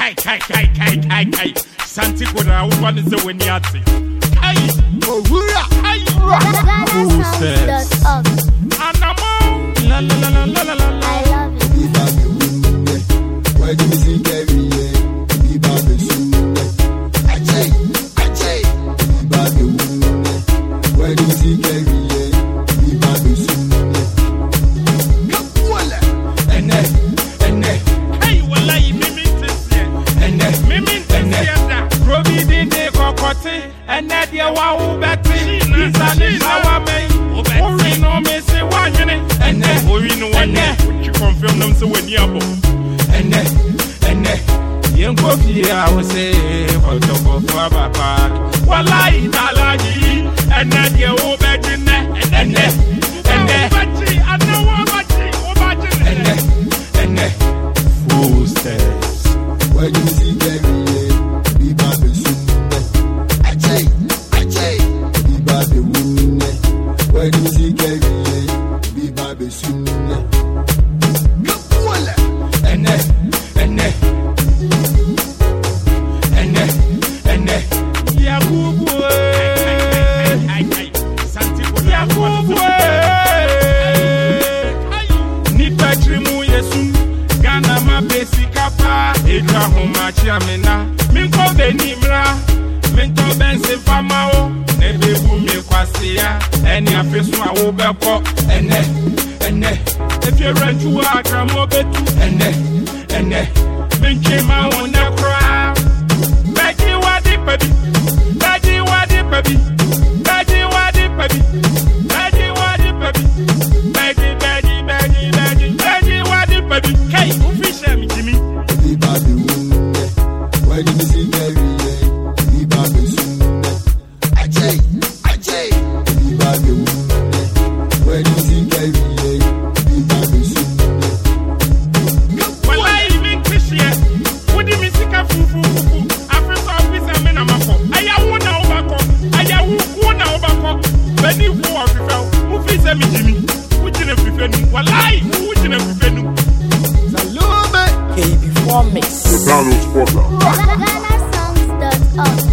Kai. Santi Kona, one is the Winyati. Kai. Oh, La la la la la la. I love it. Where do you see every year? Be baby soon. Ajay. Be baby woman. Where do you see every year? Be baby soon. Kapula. Ene. Hey, wallahi mimi tisi. Ene. Da. Robi di kokote. Ene dia wa ubeti. Isa ni sawa me. Ori no me se wanyene. Ori no wanyene. You confirm them so when you abo. Ene. Yenko fia wo se otoko for papa. Wallahi talaji. Ene dia wo beti ne. Ene. Bati anawo bati. Ene. Full steps. Where do you see every year? Be baby soon. Ajay. Be baby woman. Where do you see every year? Be baby soon. Kapula. Ene. Yakubu. Santi Yakubu. Ni patrimu Yesu. Gana ma besika pa. Eka homa chiamena. Minko benimra. Minko bense famao. Nebe bumi kwasia. Eni afesu awo beko. Ene. If you run to work, I'm over to Ene. Minky ma on the crowd. Becky wadi baby. Becky wadi baby. Becky wadi baby. Becky wadi baby. Becky wadi baby. Hey, who fish me, Jimmy? Be baby woman. Where do you see every year? Be baby soon. Ajay. Be baby woman. Where do you see every year? Be baby soon. Well, I even fish here. Would you miss a fufu? Africa officer, men are my fault. I won't know back. When you go off, who fish me, Jimmy? Which in a prefer? Well, I which in a prefer? KB4 Mix. The Donald Sportler. GhanaSongs.org.